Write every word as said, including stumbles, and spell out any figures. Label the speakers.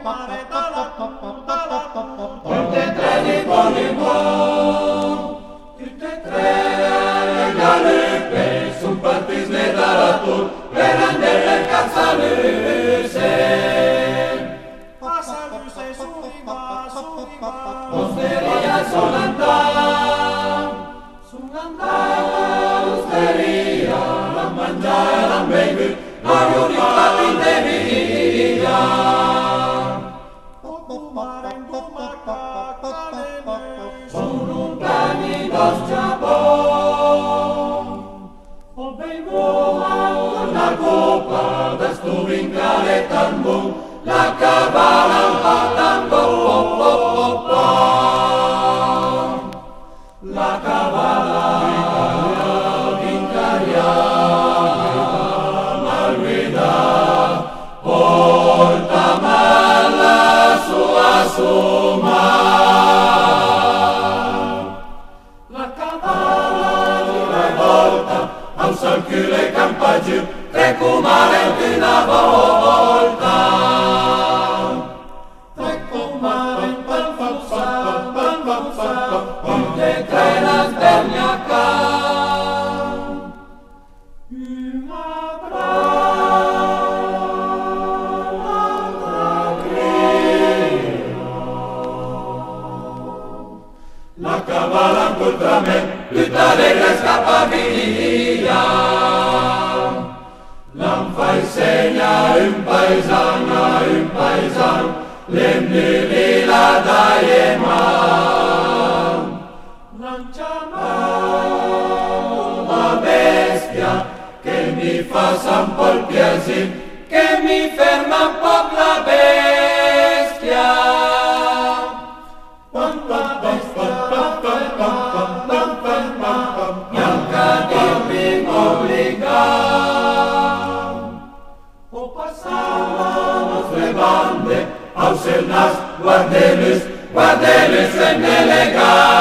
Speaker 1: Tutte e tre di buon in buon, tutte e tre le galope, son partits ne dalla tur, per andare al Cazzaluse.
Speaker 2: Cazzaluse sull'ima, sull'ima,
Speaker 1: Osteria sull'andà, sull'andà, osteria, la mangiare, la bevi, la riunione in devia. Sono un pani d'osciabon, ho bevuto una coppa da sto vincare tan bon, la cavala un po' tan bon, po, po, po. La cavala vincariata, malveda, porta mala sua suma. Al cule campa giù, tre cumarenti una volta. Tre cumarenti per fussa, per fussa, tutte e tre la sberniaca. Una brava, l'altra grida. La cavala incontra me, tutta allegra scappa via. L'am fai segna un paesano, un paesano, l'emni la dai man. Lanciamo la bestia che mi fa un po' il piacere, che mi ferma un po' la bestia. Pam pam pam pam pam pam pam pam pam pam pam. Bianca di mi obbliga. O passavano le bande, aus el nas, guardeles, guardeles en elegante.